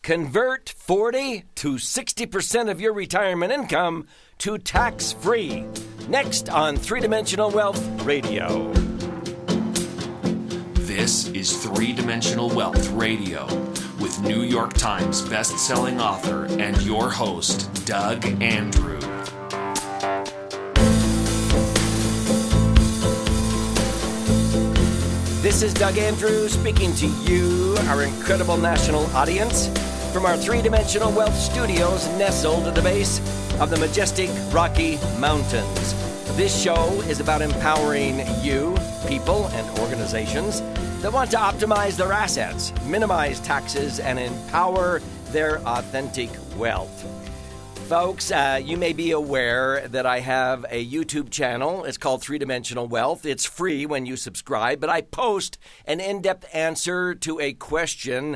Convert 40 to 60% of your retirement income to tax-free. Next on Three-Dimensional Wealth Radio. This is Three-Dimensional Wealth Radio with New York Times best-selling author and your host, Doug Andrew. This is Doug Andrew speaking to you, our incredible national audience, from our Three-Dimensional Wealth Studios nestled at the base of the majestic Rocky Mountains. This show is about empowering you, people, and organizations that want to optimize their assets, minimize taxes, and empower their authentic wealth. Folks, you may be aware that I have a YouTube channel. It's called Three-Dimensional Wealth. It's free when you subscribe, but I post an in-depth answer to a question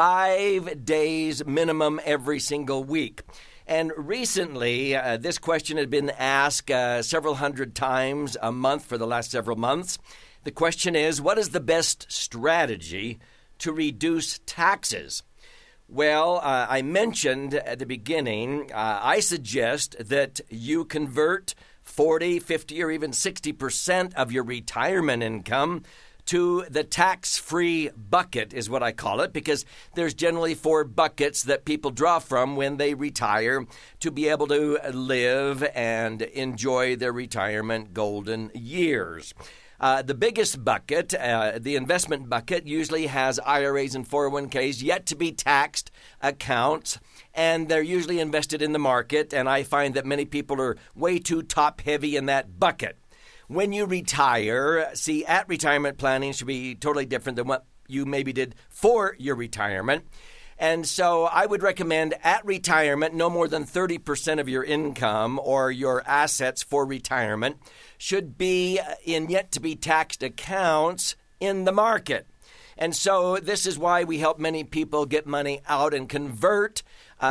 5 days minimum every single week. And recently, this question had been asked several hundred times a month for the last several months. The question is, what is the best strategy to reduce taxes? Well, I mentioned at the beginning, I suggest that you convert 40, 50, or even 60% of your retirement income to the tax-free bucket is what I call it, because there's generally 4 buckets that people draw from when they retire to be able to live and enjoy their retirement golden years. The biggest bucket, the investment bucket, usually has IRAs and 401ks, yet to be taxed accounts, and they're usually invested in the market, and I find that many people are way too top-heavy in that bucket. When you retire, see, at retirement planning should be totally different than what you maybe did for your retirement. And so I would recommend at retirement, no more than 30% of your income or your assets for retirement should be in yet-to-be taxed accounts in the market. And so this is why we help many people get money out and convert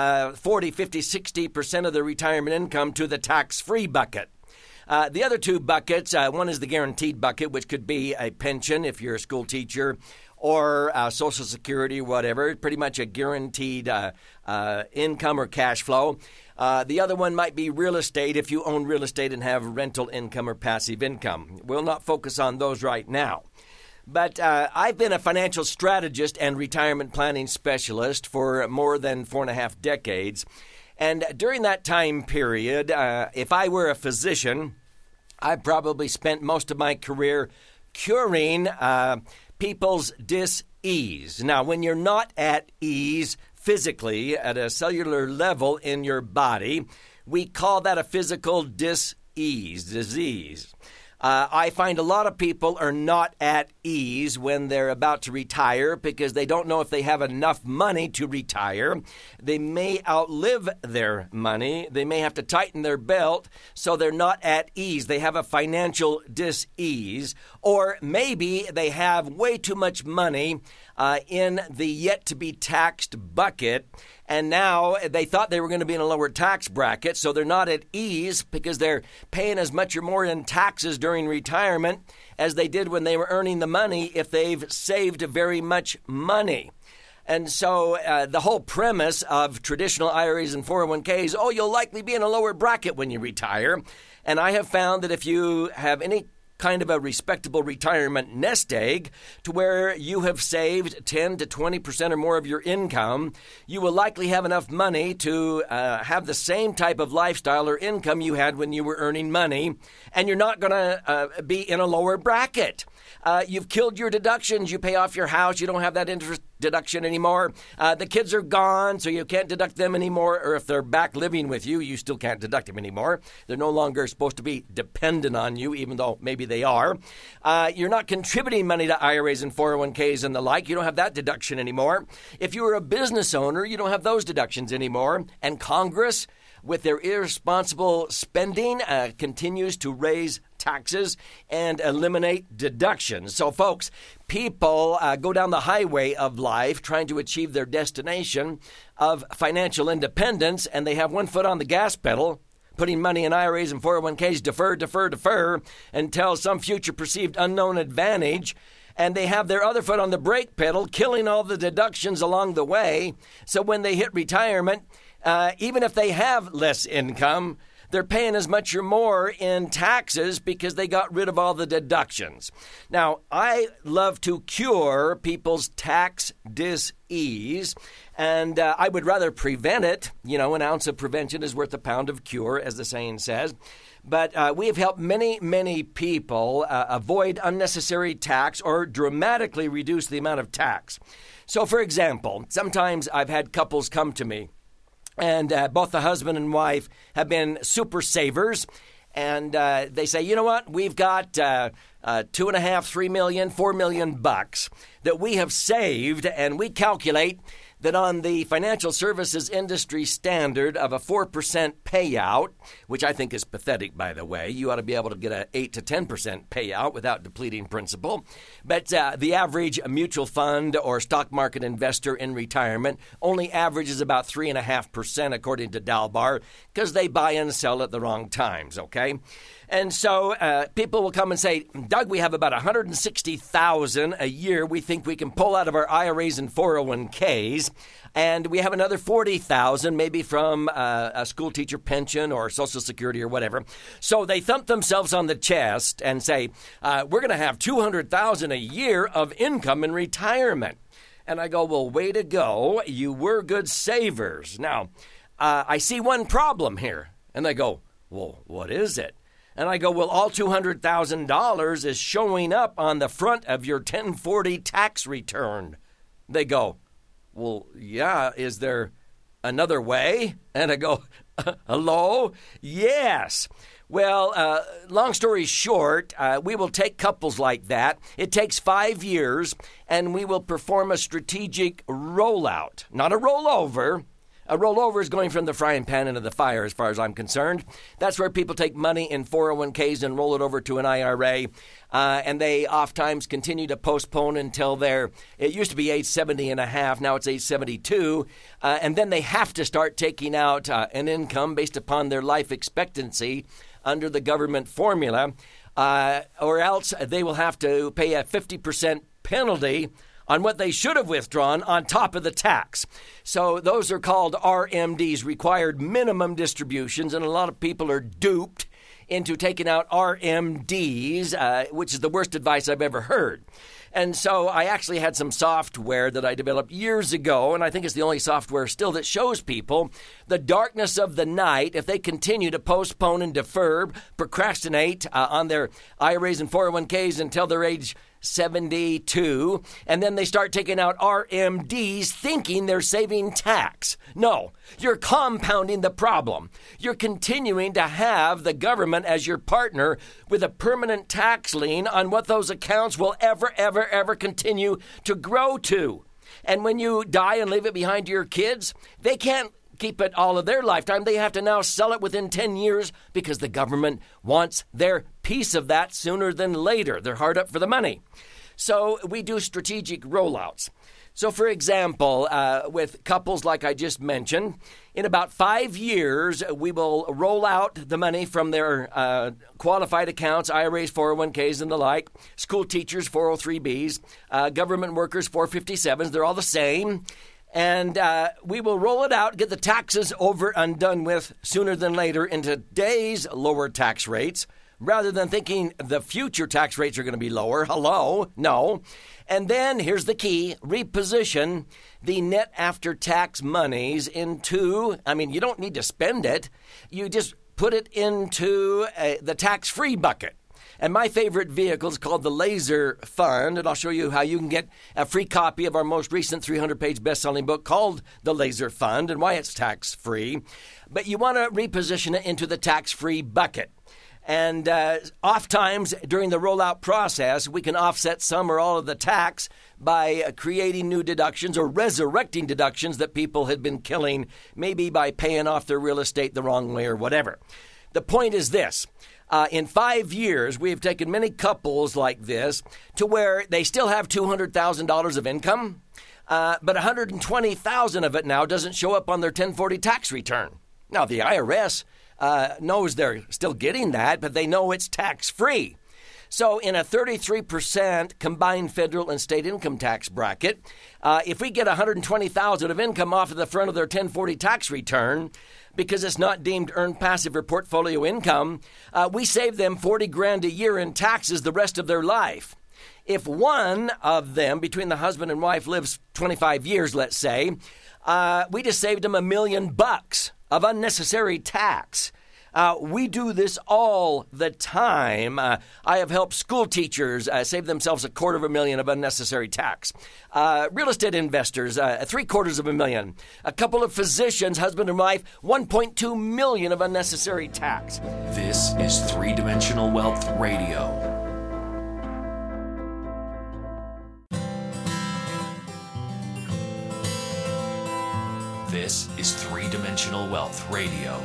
40, 50, 60% of their retirement income to the tax-free bucket. The other 2 buckets, one is the guaranteed bucket, which could be a pension if you're a school teacher, or Social Security, whatever, pretty much a guaranteed income or cash flow. The other one might be real estate if you own real estate and have rental income or passive income. We'll not focus on those right now. But I've been a financial strategist and retirement planning specialist for more than 4.5 decades. And during that time period, if I were a physician, I probably spent most of my career curing people's dis-ease. Now, when you're not at ease physically at a cellular level in your body, we call that a physical disease. I find a lot of people are not at ease when they're about to retire because they don't know if they have enough money to retire. They may outlive their money. They may have to tighten their belt, so they're not at ease. They have a financial dis-ease. Or maybe they have way too much money in the yet-to-be-taxed bucket, and now they thought they were going to be in a lower tax bracket, so they're not at ease because they're paying as much or more in taxes during retirement as they did when they were earning the money if they've saved very much money. And so the whole premise of traditional IRAs and 401ks, you'll likely be in a lower bracket when you retire. And I have found that if you have any kind of a respectable retirement nest egg to where you have saved 10 to 20% or more of your income, you will likely have enough money to have the same type of lifestyle or income you had when you were earning money, and you're not going to be in a lower bracket. You've killed your deductions. You pay off your house. You don't have that interest deduction anymore. The kids are gone, so you can't deduct them anymore. Or if they're back living with you, you still can't deduct them anymore. They're no longer supposed to be dependent on you, even though maybe they are. You're not contributing money to IRAs and 401ks and the like. You don't have that deduction anymore. If you were a business owner, you don't have those deductions anymore. And Congress, with their irresponsible spending, continues to raise taxes and eliminate deductions. So, folks, people go down the highway of life trying to achieve their destination of financial independence, and they have one foot on the gas pedal, putting money in IRAs and 401ks, defer, until some future perceived unknown advantage. and they have their other foot on the brake pedal, killing all the deductions along the way. So when they hit retirement, even if they have less income, they're paying as much or more in taxes because they got rid of all the deductions. Now, I love to cure people's tax dis-ease, and I would rather prevent it. You know, an ounce of prevention is worth a pound of cure, as the saying says. But we have helped many, many people avoid unnecessary tax or dramatically reduce the amount of tax. So, for example, sometimes I've had couples come to me, and both the husband and wife have been super savers. And they say, you know what, we've got $2.5, $3 million, $4 million that we have saved, and we calculate that on the financial services industry standard of a 4% payout, which I think is pathetic, by the way. You ought to be able to get an 8 to 10% payout without depleting principal. But the average mutual fund or stock market investor in retirement only averages about 3.5%, according to Dalbar, because they buy and sell at the wrong times, okay? And so people will come and say, Doug, we have about $160,000 a year we think we can pull out of our IRAs and 401ks, and we have another $40,000 maybe from a school teacher pension or Social Security or whatever. So they thump themselves on the chest and say, we're going to have $200,000 a year of income in retirement. And I go, well, way to go. You were good savers. Now, I see one problem here. And they go, well, what is it? And I go, well, all $200,000 is showing up on the front of your 1040 tax return. They go, well, yeah, is there another way? And I go, hello? Yes. Well, long story short, we will take couples like that. It takes 5 years, and we will perform a strategic rollout, not a rollover. A rollover is going from the frying pan into the fire, as far as I'm concerned. That's where people take money in 401ks and roll it over to an IRA, and they oftentimes continue to postpone until it used to be age 70 and a half, now it's age 72, and then they have to start taking out an income based upon their life expectancy under the government formula, or else they will have to pay a 50% penalty on what they should have withdrawn on top of the tax. So those are called RMDs, required minimum distributions, and a lot of people are duped into taking out RMDs, which is the worst advice I've ever heard. And so I actually had some software that I developed years ago, and I think it's the only software still that shows people the darkness of the night if they continue to postpone and defer, procrastinate on their IRAs and 401ks until their age 72, and then they start taking out RMDs thinking they're saving tax. No, you're compounding the problem. You're continuing to have the government as your partner with a permanent tax lien on what those accounts will ever continue to grow to. And when you die and leave it behind to your kids, they can't keep it all of their lifetime. They have to now sell it within 10 years because the government wants their piece of that sooner than later. They're hard up for the money. So we do strategic rollouts. So, for example, with couples like I just mentioned, in about 5 years, we will roll out the money from their qualified accounts, IRAs, 401ks, and the like, school teachers, 403bs, government workers, 457s. They're all the same. And we will roll it out, get the taxes over and done with sooner than later in today's lower tax rates, rather than thinking the future tax rates are going to be lower. Hello? No. And then, here's the key, reposition the net after-tax monies into, you don't need to spend it. You just put it into the tax-free bucket. And my favorite vehicle is called the Laser Fund, and I'll show you how you can get a free copy of our most recent 300-page best-selling book called The Laser Fund and why it's tax-free. But you want to reposition it into the tax-free bucket. And oftentimes during the rollout process, we can offset some or all of the tax by creating new deductions or resurrecting deductions that people had been killing, maybe by paying off their real estate the wrong way or whatever. The point is this. In 5 years, we have taken many couples like this to where they still have $200,000 of income, but $120,000 of it now doesn't show up on their 1040 tax return. Now, the IRS knows they're still getting that, but they know it's tax-free. So in a 33% combined federal and state income tax bracket, if we get $120,000 of income off of the front of their 1040 tax return, because it's not deemed earned passive or portfolio income, we save them $40,000 a year in taxes the rest of their life. If one of them, between the husband and wife, lives 25 years, let's say, we just saved them $1 million of unnecessary tax. We do this all the time. I have helped school teachers save themselves $250,000 of unnecessary tax. Real estate investors, $750,000. A couple of physicians, husband and wife, $1.2 million of unnecessary tax. This is Three-Dimensional Wealth Radio. This is Three-Dimensional Wealth Radio.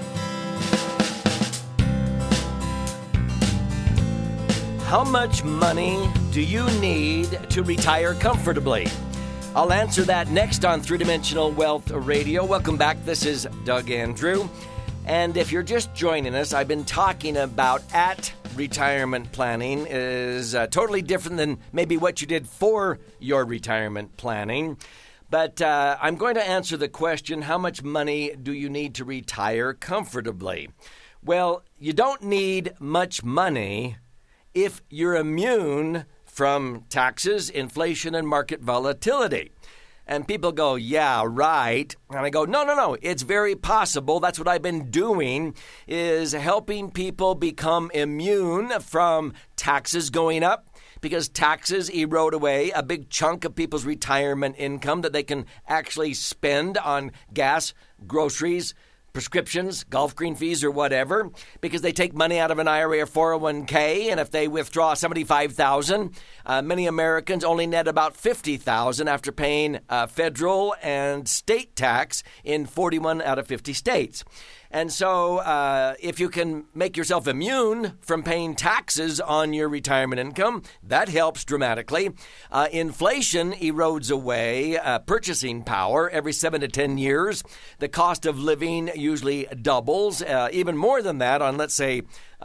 How much money do you need to retire comfortably? I'll answer that next on Three-Dimensional Wealth Radio. Welcome back. This is Doug Andrew. And if you're just joining us, I've been talking about retirement planning is totally different than maybe what you did for your retirement planning. But I'm going to answer the question, how much money do you need to retire comfortably? Well, you don't need much money if you're immune from taxes, inflation, and market volatility. And people go, yeah, right. And I go, no, it's very possible. That's what I've been doing, is helping people become immune from taxes going up, because taxes erode away a big chunk of people's retirement income that they can actually spend on gas, groceries, prescriptions, golf green fees, or whatever, because they take money out of an IRA or 401k, and if they withdraw $75,000, many Americans only net about $50,000 after paying federal and state tax in 41 out of 50 states. And so if you can make yourself immune from paying taxes on your retirement income, that helps dramatically. Inflation erodes away purchasing power every 7 to 10 years. The cost of living usually doubles, even more than that on, let's say,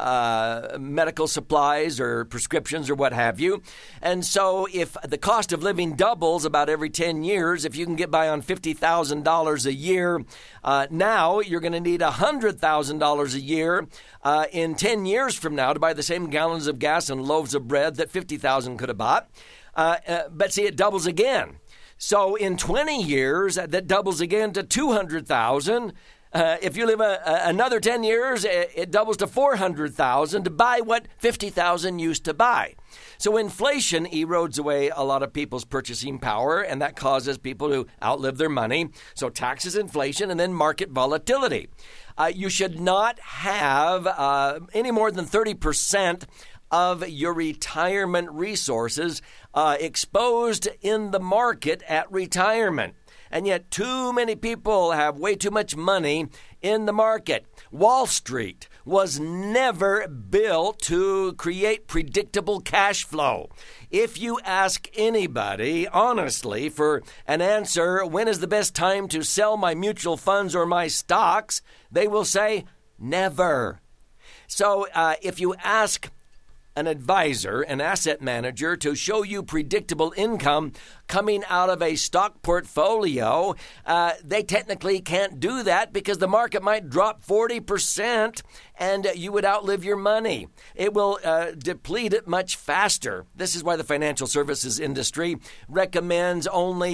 medical supplies or prescriptions or what have you. And so if the cost of living doubles about every 10 years, if you can get by on $50,000 a year, now you're going to need $100,000 a year in 10 years from now to buy the same gallons of gas and loaves of bread that $50,000 could have bought. But see, it doubles again. So in 20 years, that doubles again to $200,000. If you live another 10 years, it doubles to $400,000 to buy what $50,000 used to buy. So inflation erodes away a lot of people's purchasing power, and that causes people to outlive their money. So taxes, inflation, and then market volatility. You should not have any more than 30% of your retirement resources exposed in the market at retirement. And yet too many people have way too much money in the market. Wall Street was never built to create predictable cash flow. If you ask anybody, honestly, for an answer, when is the best time to sell my mutual funds or my stocks, they will say, never. So if you ask an advisor, an asset manager, to show you predictable income coming out of a stock portfolio, they technically can't do that because the market might drop 40% and you would outlive your money. It will deplete it much faster. This is why the financial services industry recommends only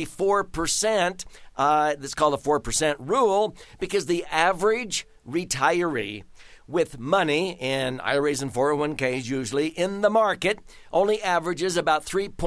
4%. That's called a 4% rule, because the average retiree with money in IRAs and 401ks usually in the market only averages about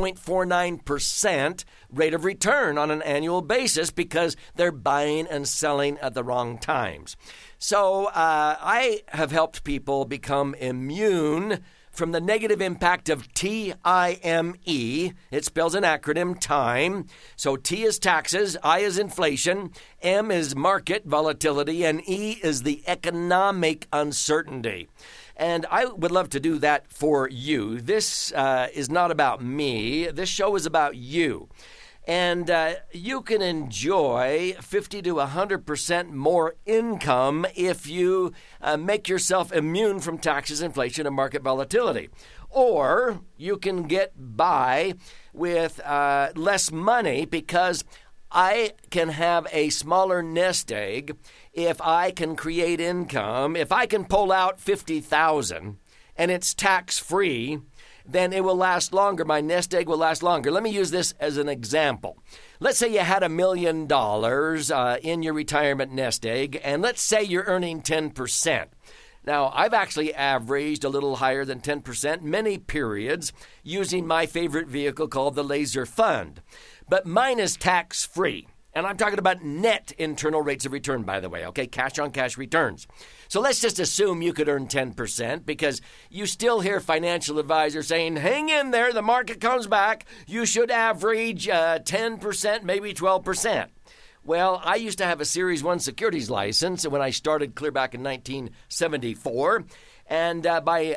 3.49% rate of return on an annual basis because they're buying and selling at the wrong times. So I have helped people become immune from the negative impact of TIME. It spells an acronym, time. So T is taxes, I is inflation, M is market volatility, and E is the economic uncertainty. And I would love to do that for you. This is not about me. This show is about you. And you can enjoy 50 to 100% more income if you make yourself immune from taxes, inflation, and market volatility. Or you can get by with less money because I can have a smaller nest egg if I can create income. If I can pull out $50,000 and it's tax-free, then it will last longer. My nest egg will last longer. Let me use this as an example. Let's say you had $1 million in your retirement nest egg, and let's say you're earning 10%. Now, I've actually averaged a little higher than 10% many periods using my favorite vehicle called the Laser Fund. But mine is tax-free. And I'm talking about net internal rates of return, by the way, okay? Cash-on-cash returns. So let's just assume you could earn 10% because you still hear financial advisors saying, hang in there, the market comes back, you should average 10%, maybe 12%. Well, I used to have a Series 1 securities license when I started clear back in 1974. And by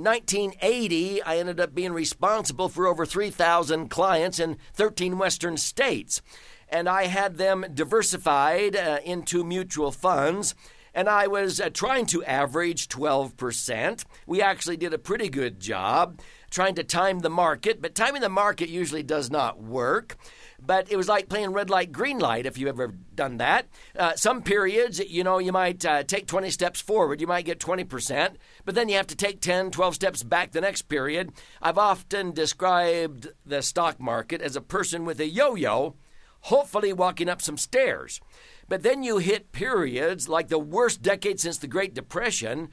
1980, I ended up being responsible for over 3,000 clients in 13 Western states. And I had them diversified into mutual funds, and I was trying to average 12%. We actually did a pretty good job trying to time the market, but timing the market usually does not work. But it was like playing red light, green light, if you've ever done that. Some periods, you might take 20 steps forward. You might get 20%, but then you have to take 10, 12 steps back the next period. I've often described the stock market as a person with a yo-yo, hopefully walking up some stairs. But then you hit periods like the worst decade since the Great Depression,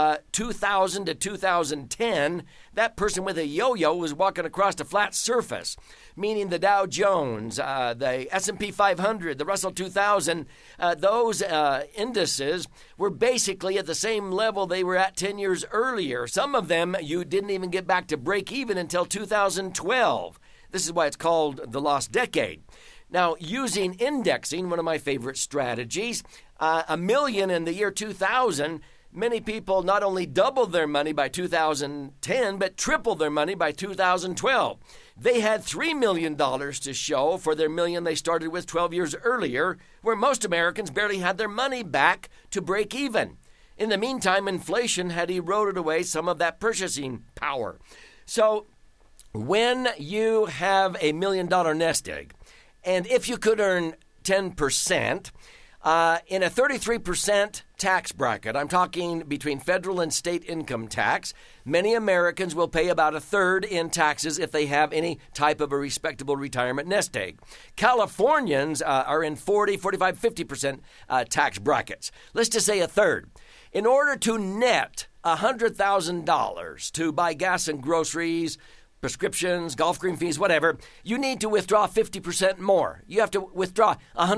2000 to 2010, that person with a yo-yo was walking across a flat surface, meaning the Dow Jones, the S&P 500, the Russell 2000, those indices were basically at the same level they were at 10 years earlier. Some of them you didn't even get back to break even until 2012. This is why it's called the lost decade. Now, using indexing, one of my favorite strategies, $1 million in the year 2000, many people not only doubled their money by 2010, but tripled their money by 2012. They had $3 million to show for their $1 million they started with 12 years earlier, where most Americans barely had their money back to break even. In the meantime, inflation had eroded away some of that purchasing power. So when you have a $1 million nest egg, and if you could earn 10%, in a 33% tax bracket, I'm talking between federal and state income tax, many Americans will pay about a third in taxes if they have any type of a respectable retirement nest egg. Californians are in 40, 45, 50% tax brackets. Let's just say a third. In order to net $100,000 to buy gas and groceries, prescriptions, golf green fees, whatever, you need to withdraw 50% more. You have to withdraw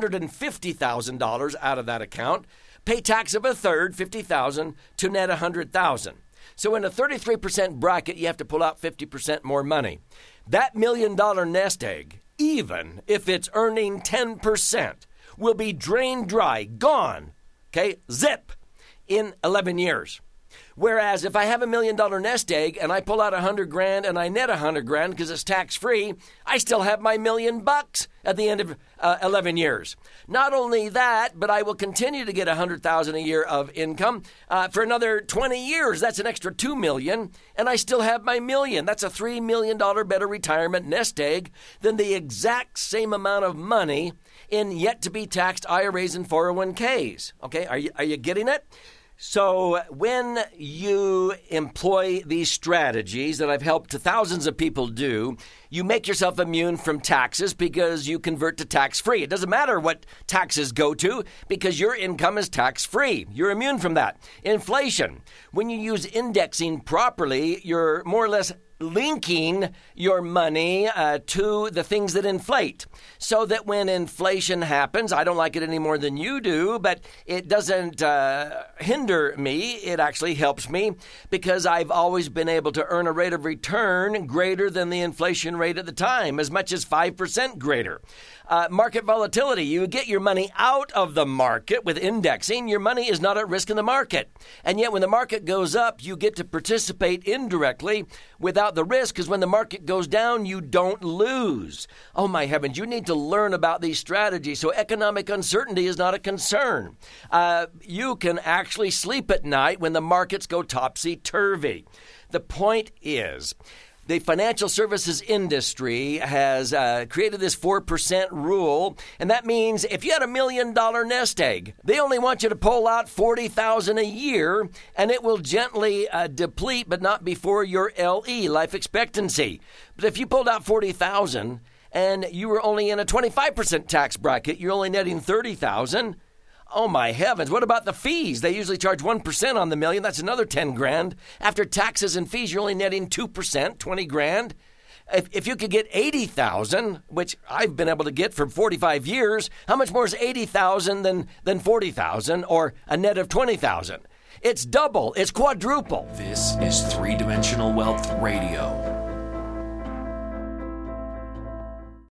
$150,000 out of that account, pay tax of a third, $50,000, to net $100,000. So in a 33% bracket, you have to pull out 50% more money. That $1 million nest egg, even if it's earning 10%, will be drained dry, gone, okay, zip, in 11 years. Whereas if I have $1 million nest egg and I pull out $100,000 and I net $100,000 because it's tax free, I still have my $1 million at the end of 11 years. Not only that, but I will continue to get $100,000 a year of income for another 20 years. That's an extra $2 million, and I still have my $1 million. That's a $3 million better retirement nest egg than the exact same amount of money in yet to be taxed IRAs and 401ks. Okay, are you getting it? So when you employ these strategies that I've helped thousands of people do, you make yourself immune from taxes because you convert to tax-free. It doesn't matter what taxes go to because your income is tax-free. You're immune from that. Inflation. When you use indexing properly, you're more or less linking your money to the things that inflate, so that when inflation happens, I don't like it any more than you do, but it doesn't hinder me. It actually helps me because I've always been able to earn a rate of return greater than the inflation rate at the time, as much as 5% greater. Market volatility. You get your money out of the market with indexing. Your money is not at risk in the market. And yet when the market goes up, you get to participate indirectly without without the risk, because when the market goes down, you don't lose. Oh, my heavens, you need to learn about these strategies so economic uncertainty is not a concern. You can actually sleep at night when the markets go topsy-turvy. The point is, the financial services industry has created this 4% rule, and that means if you had $1 million nest egg, they only want you to pull out $40,000 a year, and it will gently deplete, but not before your LE, life expectancy. But if you pulled out $40,000 and you were only in a 25% tax bracket, you're only netting $30,000. Oh, my heavens. What about the fees? They usually charge 1% on the million. That's another 10 grand. After taxes and fees, you're only netting 2%, 20 grand. If you could get 80,000, which I've been able to get for 45 years, how much more is 80,000 than 40,000 or a net of 20,000? It's double. It's quadruple. This is Three Dimensional Wealth Radio.